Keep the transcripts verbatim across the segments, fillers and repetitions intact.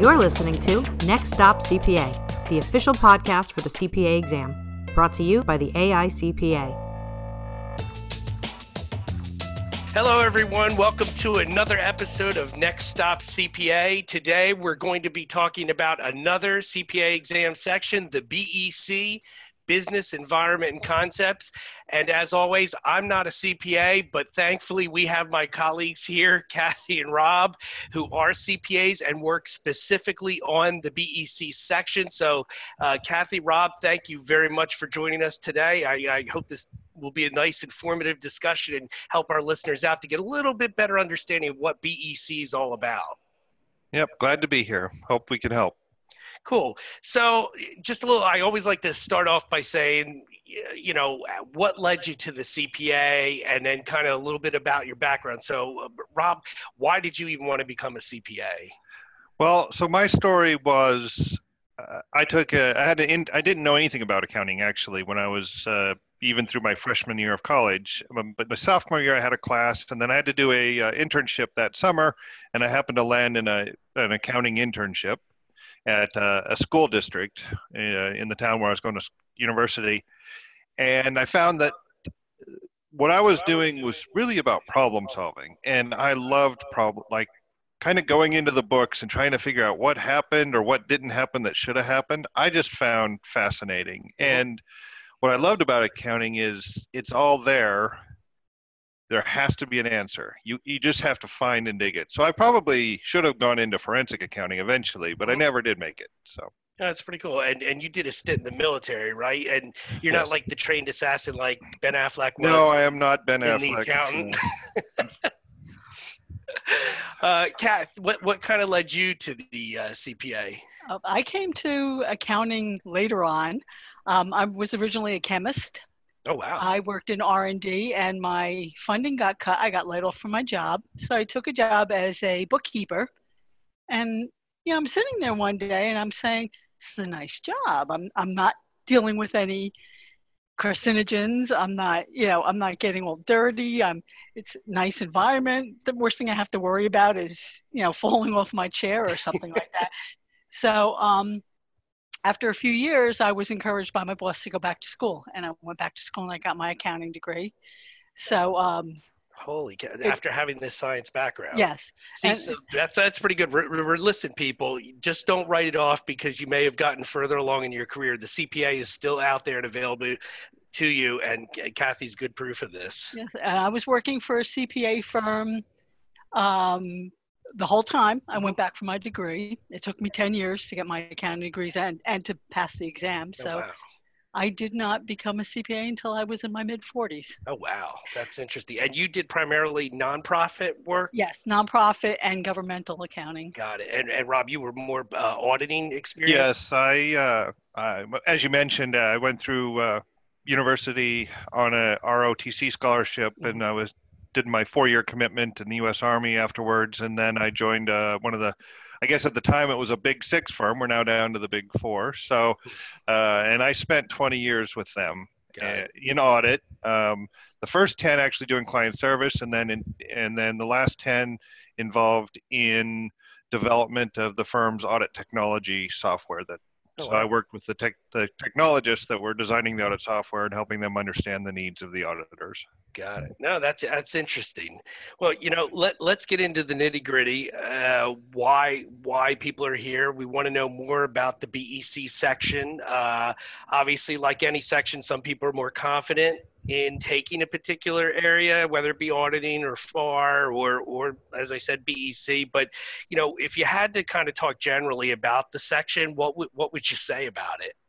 You're listening to Next Stop C P A, the official podcast for the C P A exam, brought to you by the A I C P A. Hello, everyone. Welcome to another episode of Next Stop C P A. Today, we're going to be talking about another C P A exam section, the B E C, Business Environment and Concepts. And as always, I'm not a C P A, but thankfully we have my colleagues here, Kathy and Rob, who are C P As and work specifically on the B E C section. So uh, Kathy, Rob, thank you very much for joining us today. I, I hope this will be a nice informative discussion and help our listeners out to get a little bit better understanding of what B E C is all about. Yep, glad to be here. Hope we can help. Cool. So just a little, I always like to start off by saying, you know, what led you to the C P A, and then kind of a little bit about your background. So uh, Rob, why did you even want to become a C P A? Well, so my story was, uh, I took a, I had to, in, I didn't know anything about accounting actually when I was, uh, even through my freshman year of college. Um, but my sophomore year I had a class, and then I had to do a uh, internship that summer, and I happened to land in a an accounting internship at uh, a school district uh, in the town where I was going to university. And I found that what I was doing was really about problem solving. And I loved problem, like kind of going into the books and trying to figure out what happened or what didn't happen that should have happened. I just found fascinating. And what I loved about accounting is it's all there. There has to be an answer. You you just have to find and dig it. So I probably should have gone into forensic accounting eventually, but I never did make it. So that's pretty cool. And and you did a stint in the military, right? And you're yes. not like the trained assassin like Ben Affleck was. No, I am not Ben in Affleck. The accountant. uh, Kat, what what kind of led you to the uh, C P A? Uh, I came to accounting later on. Um, I was originally a chemist. Oh, wow. I worked in R and D, and my funding got cut. I got laid off from my job. So I took a job as a bookkeeper. And, you know, I'm sitting there one day and I'm saying, this is a nice job. I'm I'm not dealing with any carcinogens. I'm not, you know, I'm not getting all dirty. I'm, it's a nice environment. The worst thing I have to worry about is, you know, falling off my chair or something like that. So, um, after a few years, I was encouraged by my boss to go back to school, and I went back to school and I got my accounting degree. So, um, holy cow! After having this science background, yes. See, and, so that's that's pretty good. Re- re- listen, people, just don't write it off because you may have gotten further along in your career. The C P A is still out there and available to you, and Kathy's good proof of this. Yes, and I was working for a C P A firm. Um, The whole time I went back for my degree. It took me ten years to get my accounting degrees and, and to pass the exam. So oh, wow. I did not become a C P A until I was in my mid forties. Oh, wow. That's interesting. And you did primarily nonprofit work? Yes, nonprofit and governmental accounting. Got it. And, and Rob, you were more uh, auditing experience? Yes, I, uh, I, as you mentioned, uh, I went through uh, university on a R O T C scholarship, mm-hmm. and I was did my four-year commitment in the U S Army afterwards, and then I joined uh, one of the, I guess at the time it was a big six firm. We're now down to the big four. So, uh, and I spent twenty years with them uh, in audit. Um, the first ten actually doing client service, and then in, and then the last ten involved in development of the firm's audit technology software. That oh, so wow. I worked with the tech, the technologists that were designing the audit software and helping them understand the needs of the auditors. Got it. No, that's that's interesting. Well, you know, let let's get into the nitty gritty. Uh, why why people are here? We want to know more about the B E C section. Uh, obviously, like any section, some people are more confident in taking a particular area, whether it be auditing or F A R or or as I said, B E C. But you know, if you had to kind of talk generally about the section, what would what would you say about it?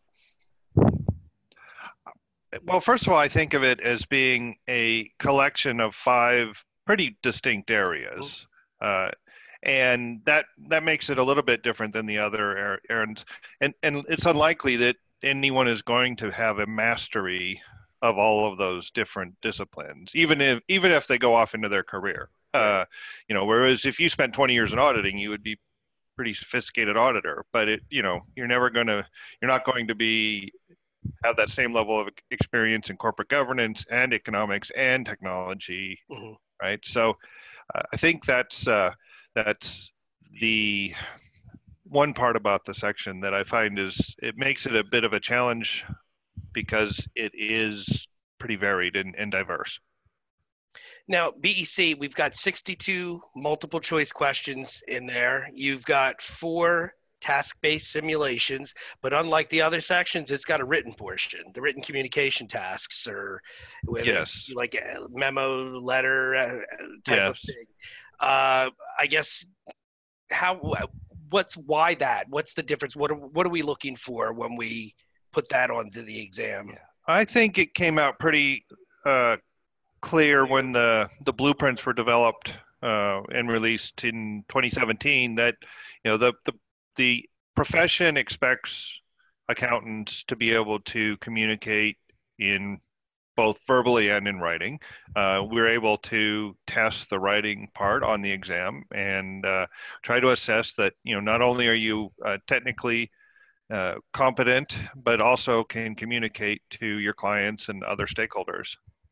Well, first of all, I think of it as being a collection of five pretty distinct areas. Uh, and that that makes it a little bit different than the other areas. And, and it's unlikely that anyone is going to have a mastery of all of those different disciplines, even if even if they go off into their career. Uh, you know, whereas if you spent twenty years in auditing, you would be pretty sophisticated auditor. But it, you know, you're never going to, you're not going to be have that same level of experience in corporate governance and economics and technology, mm-hmm. right? So uh, I think that's uh, that's the one part about the section that I find is it makes it a bit of a challenge because it is pretty varied and, and diverse. Now, B E C, we've got sixty-two multiple choice questions in there. You've got four task-based simulations, but unlike the other sections, it's got a written portion, the written communication tasks, or yes, like a memo, letter uh, type yes. of thing. Uh, I guess how, what's, why that? What's the difference? What are, what are we looking for when we put that onto the exam? Yeah. I think it came out pretty uh, clear when the, the blueprints were developed uh, and released in twenty seventeen that, you know, the, the, the profession expects accountants to be able to communicate in both verbally and in writing. Uh, we're able to test the writing part on the exam and uh, try to assess that, you know, not only are you uh, technically uh, competent, but also can communicate to your clients and other stakeholders.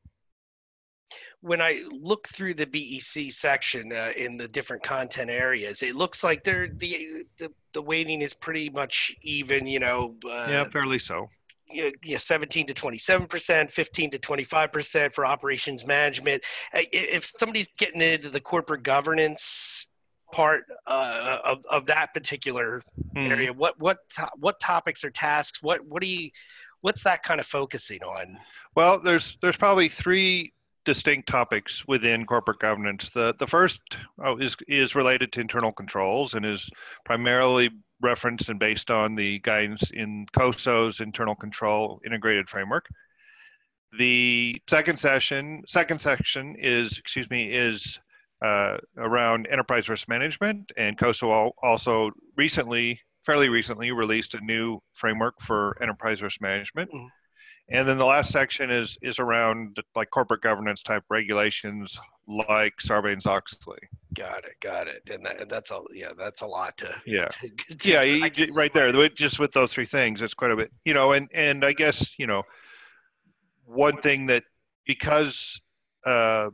When I look through the B E C section uh, in the different content areas, it looks like they're, the, the the weighting is pretty much even, you know. Uh, yeah, fairly so. You know, seventeen to twenty-seven percent, fifteen to twenty-five percent for operations management. If somebody's getting into the corporate governance part uh, of, of that particular mm. area, what what what topics or tasks, what what do you, what's that kind of focusing on? Well, there's there's probably three distinct topics within corporate governance. The the first oh, is is related to internal controls and is primarily referenced and based on the guidance in COSO's internal control integrated framework. The second session, second section is, excuse me, is uh, around enterprise risk management, and COSO also recently, fairly recently, released a new framework for enterprise risk management. Mm-hmm. And then the last section is is around like corporate governance type regulations like Sarbanes-Oxley. Got it, got it. And that, that's a yeah, that's a lot to yeah, to, to, yeah. You, right there, just with those three things, it's quite a bit. You know, and and I guess you know, one thing that because uh,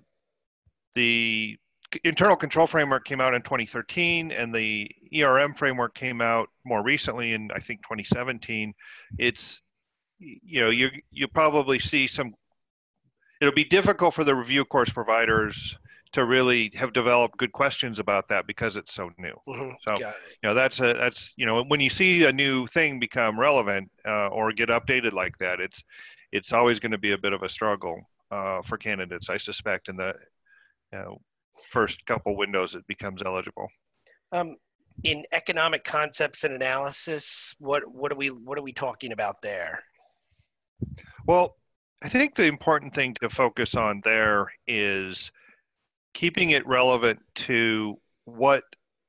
the internal control framework came out in twenty thirteen and the E R M framework came out more recently in I think twenty seventeen, it's you know, you you probably see some, it'll be difficult for the review course providers to really have developed good questions about that because it's so new. Mm-hmm. So, you know, that's a, that's, you know, when you see a new thing become relevant uh, or get updated like that, it's, it's always going to be a bit of a struggle uh, for candidates, I suspect, in the you know, first couple windows it becomes eligible. Um, in economic concepts and analysis, what, what are we, what are we talking about there? Well, I think the important thing to focus on there is keeping it relevant to what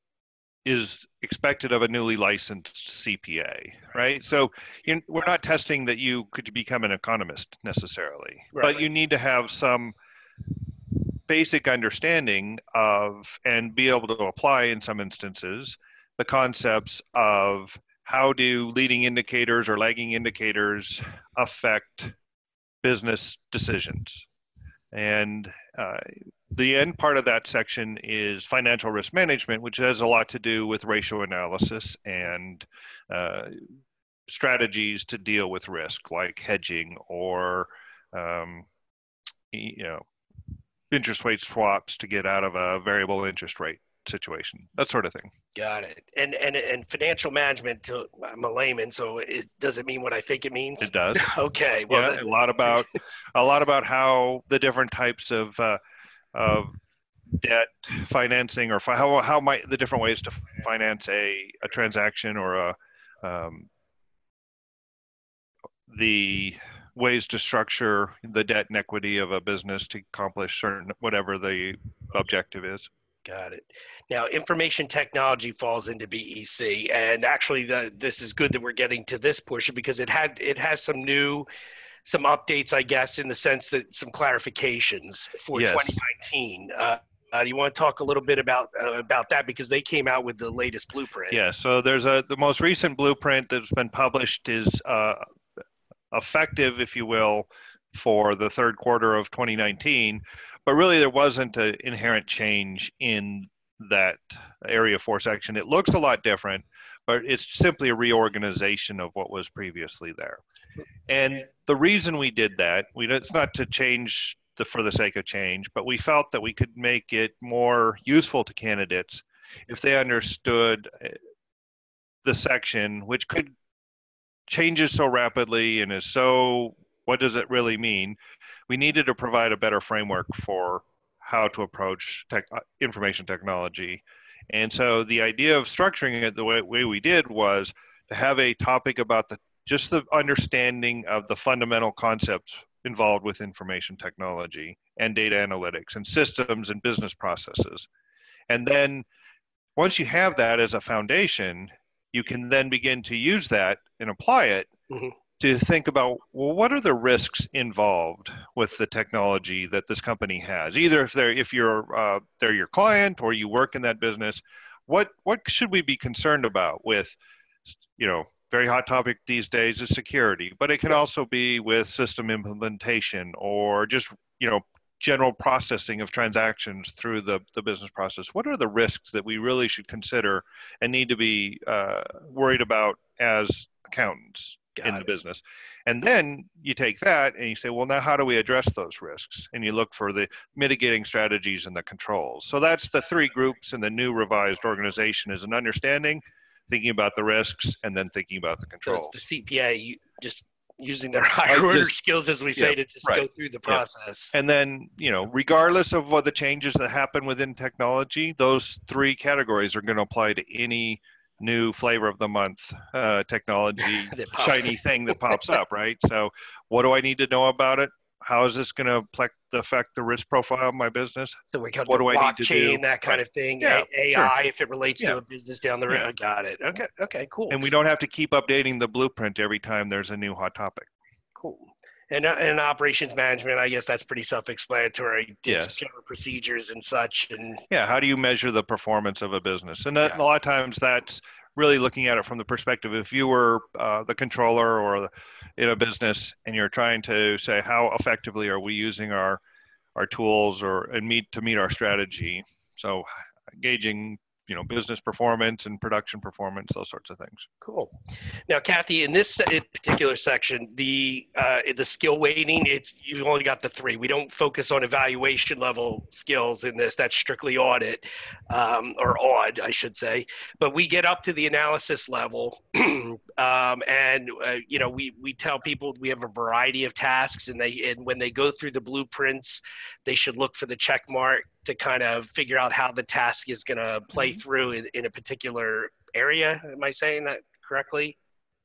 is expected of a newly licensed C P A, right? So you, we're not testing that you could become an economist necessarily, right, but you need to have some basic understanding of and be able to apply in some instances the concepts of how do leading indicators or lagging indicators affect business decisions? And uh, the end part of that section is financial risk management, which has a lot to do with ratio analysis and uh, strategies to deal with risk, like hedging or um, you know, interest rate swaps to get out of a variable interest rate situation, that sort of thing. Got it. And and and financial management, to, I'm a layman, so it, does it mean what I think it means? It does. Okay. Well, yeah, a lot about a lot about how the different types of uh, of debt financing or fi- how how might the different ways to finance a, a transaction or a um, the ways to structure the debt and equity of a business to accomplish certain whatever the objective is. Got it. Now, information technology falls into B E C, and actually, the, this is good that we're getting to this portion because it had it has some new, some updates, I guess, in the sense that some clarifications for yes. twenty nineteen. Uh, uh, you want to talk a little bit about uh, about that because they came out with the latest blueprint. Yeah. So there's a the most recent blueprint that's been published is uh, effective, if you will, for the third quarter of twenty nineteen. But really, there wasn't an inherent change in that Area four section. It looks a lot different, but it's simply a reorganization of what was previously there. And the reason we did that, we it's not to change the for the sake of change, but we felt that we could make it more useful to candidates if they understood the section, which could changes so rapidly and is so, what does it really mean? We needed to provide a better framework for how to approach tech, information technology. And so the idea of structuring it the way, way we did was to have a topic about the just the understanding of the fundamental concepts involved with information technology and data analytics and systems and business processes. And then once you have that as a foundation, you can then begin to use that and apply it mm-hmm. to think about, well, what are the risks involved with the technology that this company has? Either if they're if you're uh, they're your client or you work in that business, what what should we be concerned about with, you know, very hot topic these days is security, but it can also be with system implementation or just, you know, general processing of transactions through the, the business process. What are the risks that we really should consider and need to be uh, worried about as accountants Got in it. the business? And then you take that and you say, well, now how do we address those risks? And you look for the mitigating strategies and the controls. So that's the three groups in the new revised organization, is an understanding, thinking about the risks, and then thinking about the controls. So it's the C P A, you just using their higher order just, skills, as we say, yeah, to just right. go through the process. Yeah. And then, you know, regardless of what the changes that happen within technology, those three categories are going to apply to any new flavor of the month uh, technology, shiny thing that pops up, right? So what do I need to know about it? How is this going to affect the risk profile of my business? So we got what the do I need to do? Blockchain, that kind right. of thing. Yeah, A I, sure. if it relates yeah. to a business down the road. Yeah. Got it. Okay. Okay. Cool. And we don't have to keep updating the blueprint every time there's a new hot topic. Cool. And uh, and operations management, I guess that's pretty self-explanatory. Did yes. some general procedures and such. And yeah. How do you measure the performance of a business? And that, yeah. a lot of times that's really looking at it from the perspective, if you were uh, the controller or the, in a business and you're trying to say, how effectively are we using our our tools or and meet to meet our strategy? So gauging, you know, business performance and production performance, those sorts of things. Cool. Now, Kathy, in this particular section, the uh, the skill weighting, it's you've only got the three. We don't focus on evaluation level skills in this. That's strictly audit, um, or aud, I should say. But we get up to the analysis level, um, and uh, you know, we we tell people we have a variety of tasks, and they and when they go through the blueprints, they should look for the check mark to kind of figure out how the task is going to play mm-hmm. through in, in a particular area. Am I saying that correctly?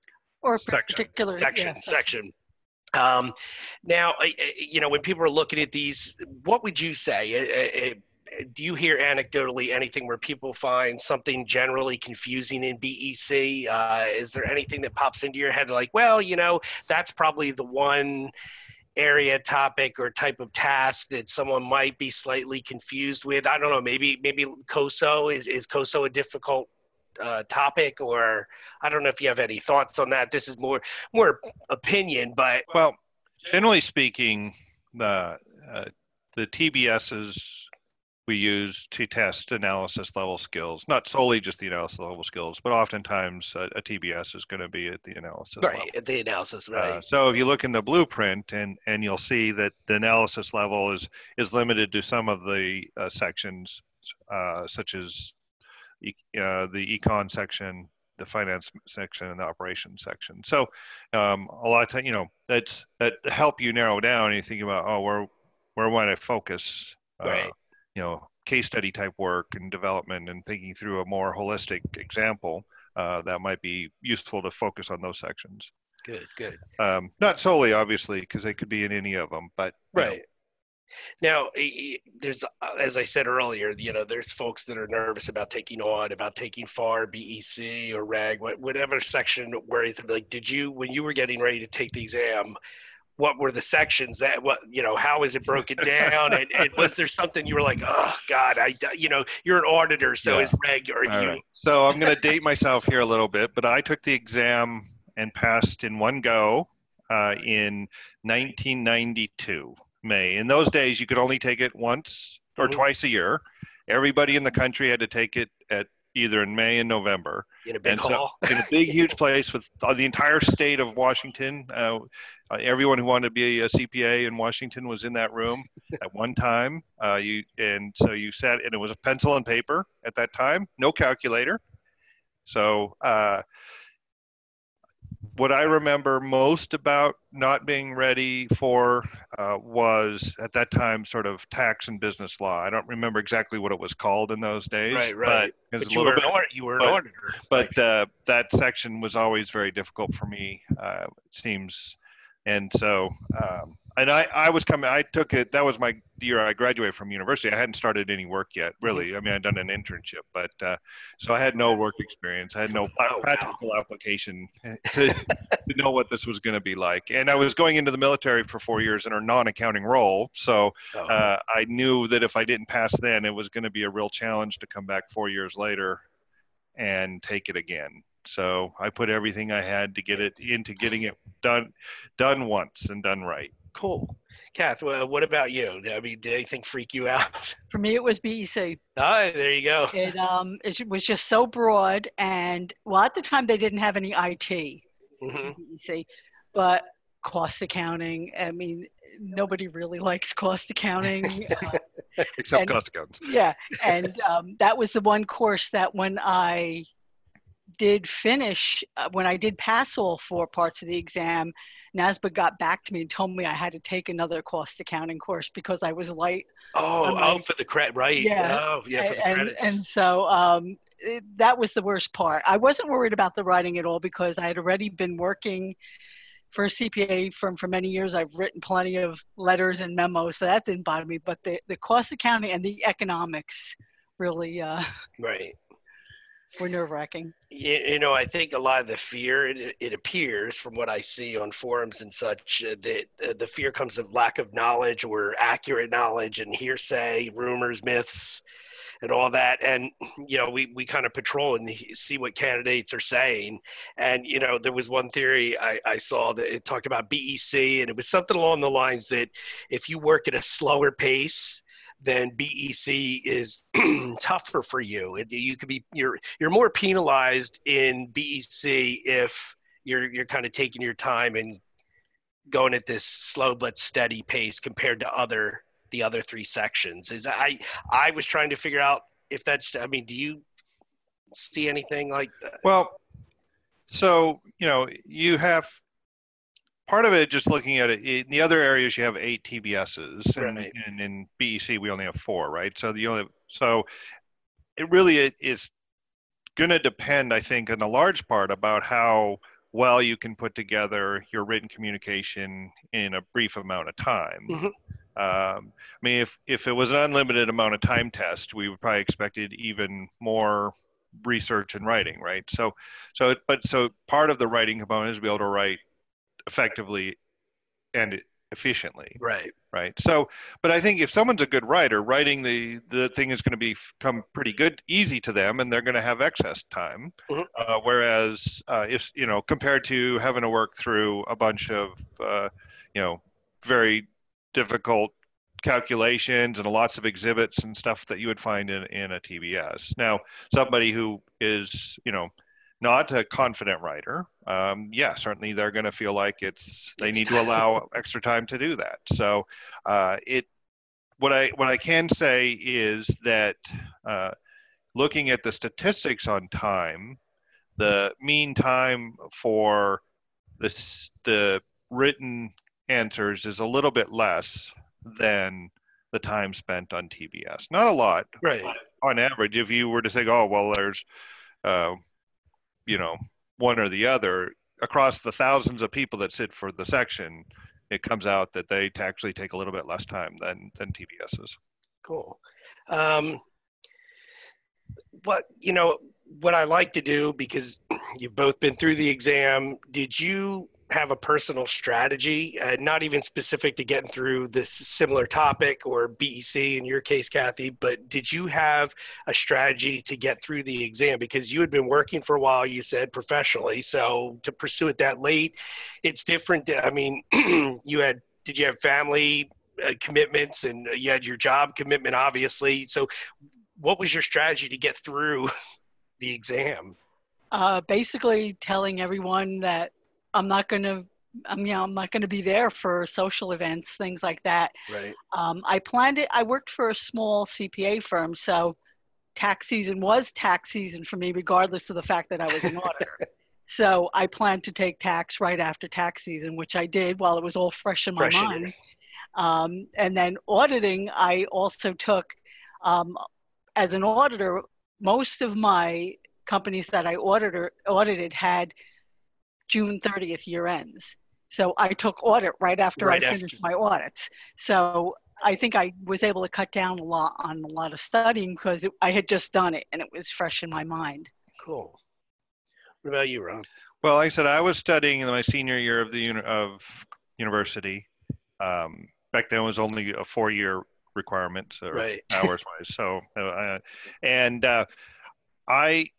Or a section. particular section. Yeah, section. Um, now, you know, when people are looking at these, what would you say? Do you hear anecdotally anything where people find something generally confusing in B E C? Uh, is there anything that pops into your head like, well, you know, that's probably the one area, topic, or type of task that someone might be slightly confused with? I don't know, maybe maybe COSO, is, is COSO a difficult uh, topic? Or I don't know if you have any thoughts on that. This is more more opinion, but... Well, generally speaking, the, uh, the T B Ss we use to test analysis level skills, not solely just the analysis level skills, but oftentimes a, a T B S is going to be at the analysis right, level. Right, at the analysis, right. Uh, so if you look in the blueprint, and, and you'll see that the analysis level is, is limited to some of the uh, sections, uh, such as e- uh, the econ section, the finance section, and the operations section. So um, a lot of time, you know, that's, that help you narrow down and you think about, oh, where, where might I focus? Right. Uh, you know, case study type work and development and thinking through a more holistic example uh, that might be useful to focus on those sections. Good, good. Um, not solely, obviously, because they could be in any of them, but. Right. Know. Now, there's, as I said earlier, you know, there's folks that are nervous about taking on, about taking F A R, B E C, or R A G, whatever section where it's like, did you, when you were getting ready to take the exam, what were the sections that, what, you know, how is it broken down? and, and was there something you were like, oh God, I, you know, you're an auditor, so yeah. is Reg, or All you. Right. So I'm going to date myself here a little bit, but I took the exam and passed in one go uh, in nineteen ninety-two, May. In those days, you could only take it once or mm-hmm. twice a year. everybody in the country had to take it at either in May and November. In a big and hall. So, in a big, huge place with the entire state of Washington. Uh, uh, everyone who wanted to be a C P A in Washington was in that room at one time. Uh, you and so you sat, and it was a pencil and paper at that time, no calculator. So uh, what I remember most about not being ready for uh, was at that time sort of tax and business law. I don't remember exactly what it was called in those days. Right, right. But, but you, were bit, an, you were an but, auditor. But uh, that section was always very difficult for me, uh, it seems. And so, um, and I, I was coming, I took it, that was my year I graduated from university. I hadn't started any work yet, really. I mean, I'd done an internship, but uh, so I had no work experience. I had no oh, practical wow. application to, to know what this was going to be like. And I was going into the military for four years in a non-accounting role. So oh. uh, I knew that if I didn't pass then, it was going to be a real challenge to come back four years later and take it again. So I put everything I had to get it into getting it done, done once and done right. Cool. Kath, well, what about you? I mean, did anything freak you out? For me, it was B E C. Oh, there you go. It, um, it was just so broad. And, well, at the time, they didn't have any I T, mm-hmm. B E C, but cost accounting, I mean, nobody really likes cost accounting. Uh, Except and, cost accountants. Yeah. And um, that was the one course that when I did finish, uh, when I did pass all four parts of the exam, NASBA got back to me and told me I had to take another cost accounting course because I was light. Oh, my, oh, for the credit, right? Yeah, oh, yeah, for the and, credits. And so um, it, that was the worst part. I wasn't worried about the writing at all because I had already been working for a C P A firm for many years. I've written plenty of letters and memos, so that didn't bother me. But the, the cost accounting and the economics really uh, right. were nerve-wracking. You, you know, I think a lot of the fear, it, it appears from what I see on forums and such, uh, that uh, the fear comes of lack of knowledge or accurate knowledge and hearsay, rumors, myths, and all that. And, you know, we, we kind of patrol and see what candidates are saying. And, you know, there was one theory I, I saw that it talked about B E C, and it was something along the lines that if you work at a slower pace, then B E C is tougher for you. You could be you're you're more penalized in B E C if you're you're kind of taking your time and going at this slow but steady pace compared to other the other three sections. Is I I was trying to figure out if that's, I mean, do you see anything like that? Well, so you know you have. Part of it, just looking at it, in the other areas you have eight T B Ss, and, right. and in B E C we only have four, right? So the only so it really it is going to depend, I think, in a large part about how well you can put together your written communication in a brief amount of time. Mm-hmm. Um, I mean, if if it was an unlimited amount of time test, we would probably expected even more research and writing, right? So, so but so part of the writing component is to be able to write effectively and efficiently. Right. Right. So, but I think if someone's a good writer, writing the, the thing is going to become pretty good, easy to them, and they're going to have excess time. Mm-hmm. Uh, whereas uh, if, you know, compared to having to work through a bunch of, uh, you know, very difficult calculations and lots of exhibits and stuff that you would find in, in a T B S. Now, somebody who is, you know, not a confident writer, um, yeah, certainly they're going to feel like it's they need to allow extra time to do that. So, uh, it what I what I can say is that uh, looking at the statistics on time, the mean time for the the written answers is a little bit less than the time spent on T B S. Not a lot, right? But on average, if you were to say, oh well, there's uh, you know, one or the other, across the thousands of people that sit for the section, it comes out that they actually take a little bit less time than, than T B Ss. Cool. Um, what, you know, what I like to do, because you've both been through the exam, did you have a personal strategy, uh, not even specific to getting through this similar topic or B E C in your case, Kathy, but did you have a strategy to get through the exam? Because you had been working for a while, you said, professionally. So to pursue it that late, it's different. I mean, you had, did you have family uh, commitments, and you had your job commitment, obviously. So what was your strategy to get through the exam? Uh, basically telling everyone that I'm not going to, I'm, you know, I'm not going to be there for social events, things like that. Right. Um, I planned it. I worked for a small C P A firm, so tax season was tax season for me, regardless of the fact that I was an auditor. So I planned to take tax right after tax season, which I did while it was all fresh in my Fresh in mind. Um, and then auditing, I also took, um, as an auditor, most of my companies that I auditor, audited had June thirtieth year ends. So I took audit right after Right I after. finished my audits. So I think I was able to cut down a lot on a lot of studying because it, I had just done it and it was fresh in my mind. Cool. What about you, Rob? Well, like I said, I was studying in my senior year of the uni- of university. Um, back then, it was only a four-year requirement, or Right. hours-wise. So, uh, and uh, I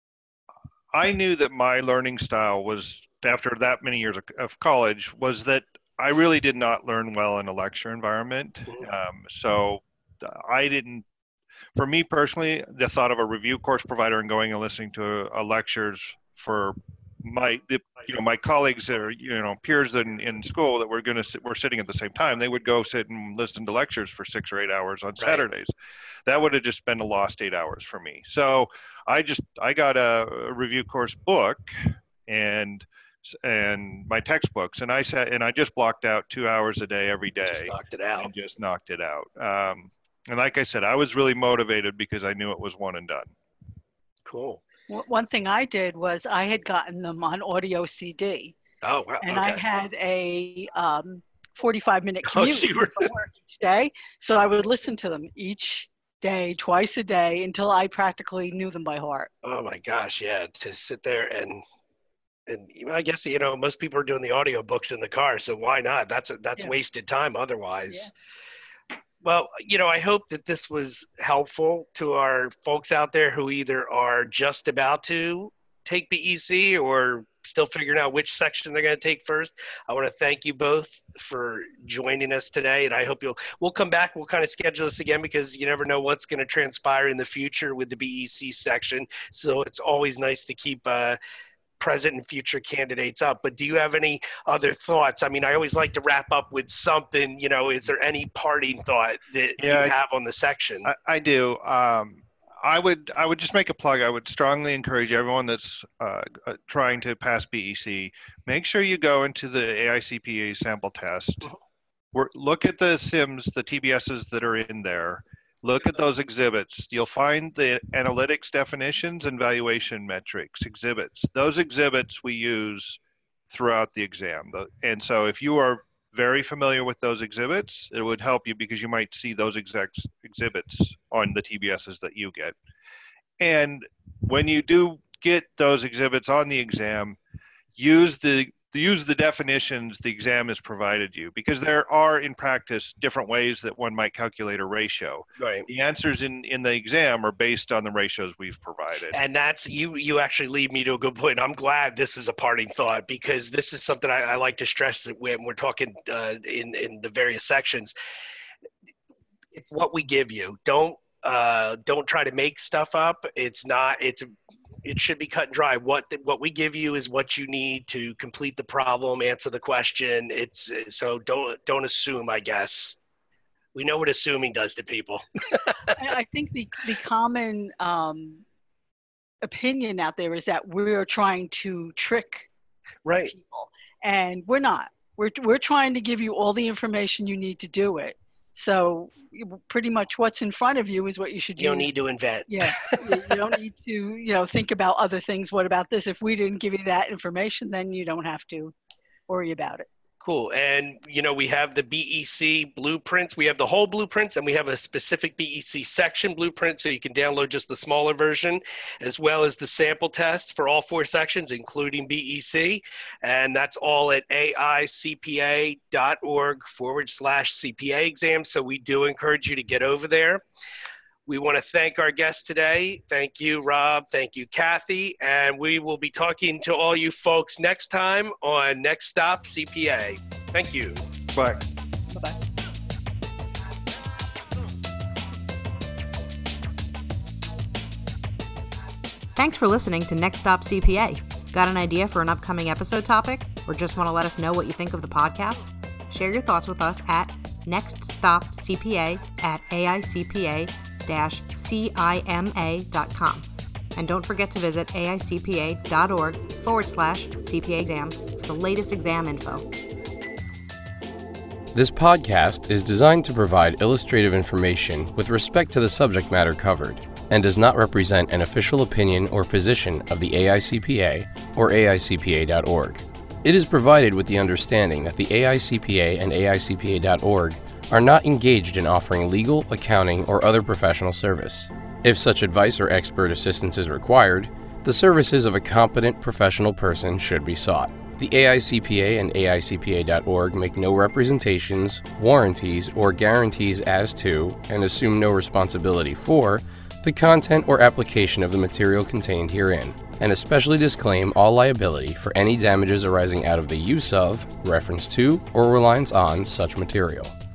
I knew that my learning style was, after that many years of, of college, was that I really did not learn well in a lecture environment. Um, so I didn't, for me personally, the thought of a review course provider and going and listening to a, a lectures for my, the, you know, my colleagues that are, you know, peers in, in school that were going to, were sitting at the same time, they would go sit and listen to lectures for six or eight hours on Saturdays. Right. That would have just been a lost eight hours for me. So I just, I got a, a review course book and, and my textbooks, and I sat and I just blocked out two hours a day every day. Just knocked it out. And just knocked it out. Um, and like I said, I was really motivated because I knew it was one and done. Cool. One thing I did was I had gotten them on audio C D. Oh, wow. And okay. I had a um, forty-five minute Oh, commute so you were... from work each day. So I would listen to them each day, twice a day, until I practically knew them by heart. Oh my gosh, yeah. To sit there and And I guess, you know, most people are doing the audio books in the car, so why not? That's a, that's yeah. wasted time otherwise. Yeah. Well, you know, I hope that this was helpful to our folks out there who either are just about to take B E C or still figuring out which section they're going to take first. I want to thank you both for joining us today, and I hope you'll we'll come back. We'll kind of schedule this again because you never know what's going to transpire in the future with the B E C section. So it's always nice to keep uh, present and future candidates up. But do you have any other thoughts? I mean, I always like to wrap up with something, you know, is there any parting thought that yeah, you have on the section? I, I do. Um, I would, I would just make a plug. I would strongly encourage everyone that's uh, trying to pass B E C, make sure you go into the A I C P A sample test. Mm-hmm. We're, look at the SIMs, the T B Ss that are in there. Look at those exhibits. You'll find the analytics definitions and valuation metrics exhibits. Those exhibits we use throughout the exam. And so if you are very familiar with those exhibits, it would help you because you might see those exact exhibits on the T B Ss that you get. And when you do get those exhibits on the exam, use the use the definitions the exam has provided you, because there are in practice different ways that one might calculate a ratio. Right. The answers in, in the exam are based on the ratios we've provided. And that's, you you actually lead me to a good point. I'm glad this is a parting thought, because this is something I, I like to stress when we're talking uh, in, in the various sections. It's what we give you. Don't uh, don't try to make stuff up. It's not, it's it should be cut and dry. What what we give you is what you need to complete the problem, answer the question. It's so don't don't assume, I guess. We know what assuming does to people. I think the the common um, opinion out there is that we're trying to trick right. people, and we're not. We're we're trying to give you all the information you need to do it. So pretty much what's in front of you is what you should do. You don't need to invent. Yeah, you, you don't need to, you know, think about other things. What about this? If we didn't give you that information, then you don't have to worry about it. Cool. And, you know, we have the B E C blueprints. We have the whole blueprints, and we have a specific B E C section blueprint, so you can download just the smaller version, as well as the sample test for all four sections, including B E C. And that's all at aicpa.org forward slash CPA exam. So we do encourage you to get over there. We want to thank our guests today. Thank you, Rob. Thank you, Kathy. And we will be talking to all you folks next time on Next Stop C P A. Thank you. Bye. Bye-bye. Thanks for listening to Next Stop C P A. Got an idea for an upcoming episode topic? Or just want to let us know what you think of the podcast? Share your thoughts with us at nextstopcpa at aicpa-cima dot com. And don't forget to visit aicpa.org forward slash CPA exam for the latest exam info. This podcast is designed to provide illustrative information with respect to the subject matter covered and does not represent an official opinion or position of the A I C P A or A I C P A dot org. It is provided with the understanding that the A I C P A and A I C P A dot org are not engaged in offering legal, accounting, or other professional service. If such advice or expert assistance is required, the services of a competent professional person should be sought. The A I C P A and A I C P A dot org make no representations, warranties, or guarantees as to, and assume no responsibility for, the content or application of the material contained herein, and especially disclaim all liability for any damages arising out of the use of, reference to, or reliance on such material.